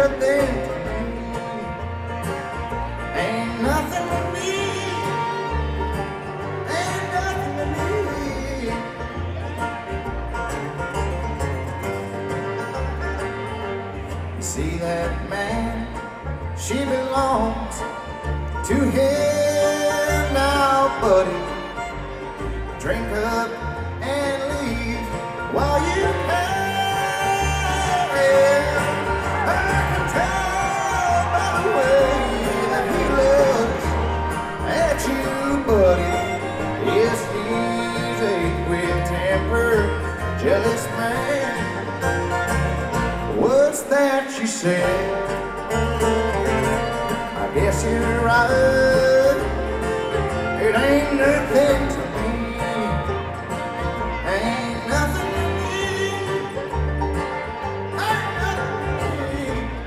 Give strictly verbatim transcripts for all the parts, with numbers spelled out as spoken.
nothing to me. Ain't nothing to me. Ain't nothing to me. You see that man? She belongs to him now, buddy. Drink up and leave while you can. I can tell by the way that he looks at you, buddy. Yes, he's a quick-tempered, jealous man. What's that you said? I guess you're right. It ain't nothing to me. Ain't nothing to me. Ain't nothing to me.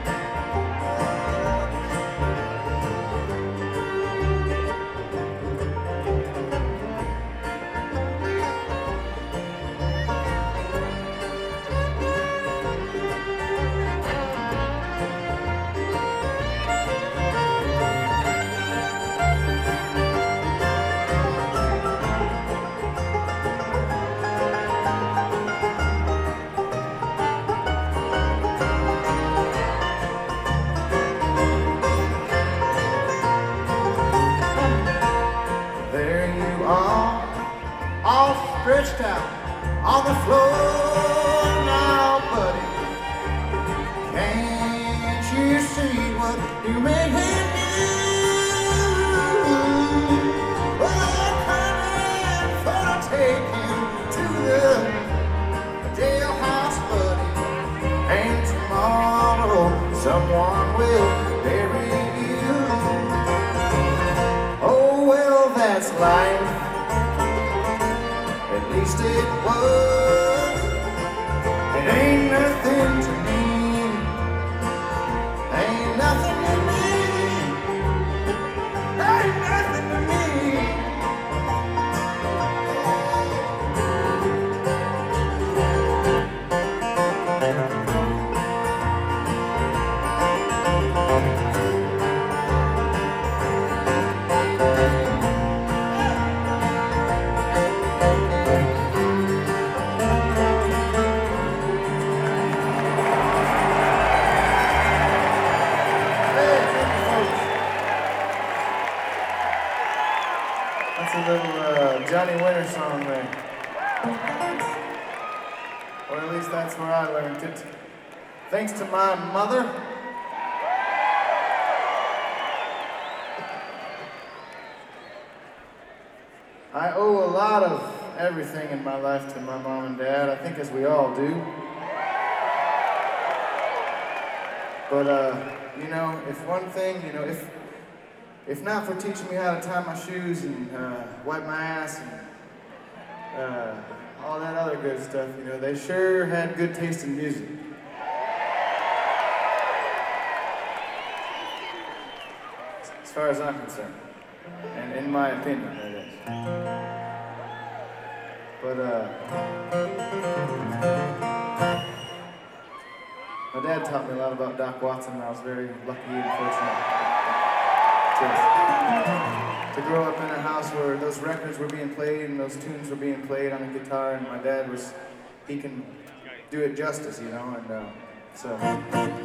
There you are, all stretched out on the floor now, buddy. Can't you see what you made him do? Well, coming for to take him to the jailhouse, buddy. And tomorrow someone will bury you. Oh, well, that's life. At least it was. It ain't nothing to me. Ain't nothing to me. Ain't nothing to me. That's a little uh, Johnny Winter song there. Or at least that's where I learned it. Thanks to my mother. I owe a lot of everything in my life to my mom and dad, I think as we all do. But, uh, you know, if one thing, you know, if If not for teaching me how to tie my shoes and uh, wipe my ass and uh, all that other good stuff, you know, they sure had good taste in music. As far as I'm concerned, and in my opinion, that is. But uh, my dad taught me a lot about Doc Watson, and I was very lucky and fortunate. To, to grow up in a house where those records were being played and those tunes were being played on the guitar, and my dad was, he can do it justice, you know, and uh, so.